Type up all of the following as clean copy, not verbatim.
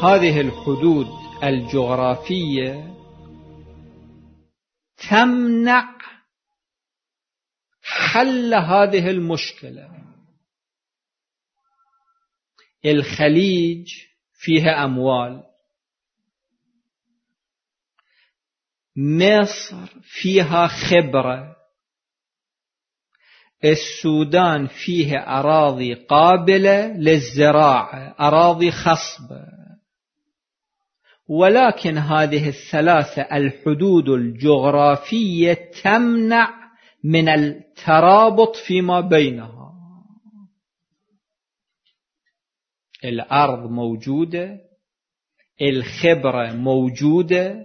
هذه الحدود الجغرافية تمنع حل هذه المشكلة. الخليج فيها أموال، مصر فيها خبرة، السودان فيها أراضي قابلة للزراعة، أراضي خصبة، ولكن هذه الثلاثة الحدود الجغرافية تمنع من الترابط فيما بينها. الأرض موجودة، الخبرة موجودة،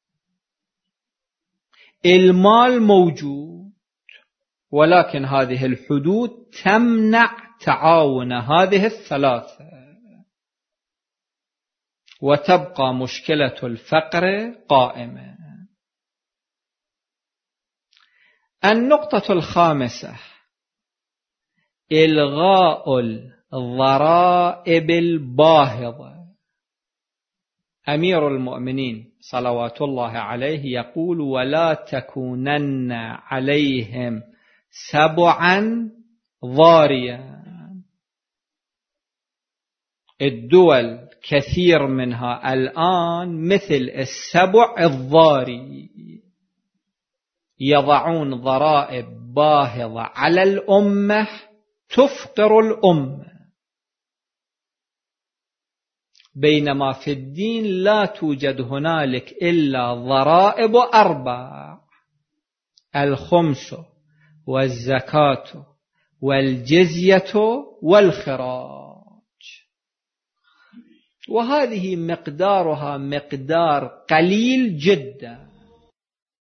المال موجود، ولكن هذه الحدود تمنع تعاون هذه الثلاثة، وتبقى مشكلة الفقر قائمة. النقطة الخامسة: إلغاء الضرائب الباهظة. أمير المؤمنين صلوات الله عليه يقول: ولا تكونن عليهم سبعا ضاريا. الدول كثير منها الآن مثل السبع الضاري، يضعون ضرائب باهظة على الأمة تفقر الأمة، بينما في الدين لا توجد هنالك إلا ضرائب 4: الخمس والزكاة والجزية والخراج، وهذه مقدارها مقدار قليل جدا.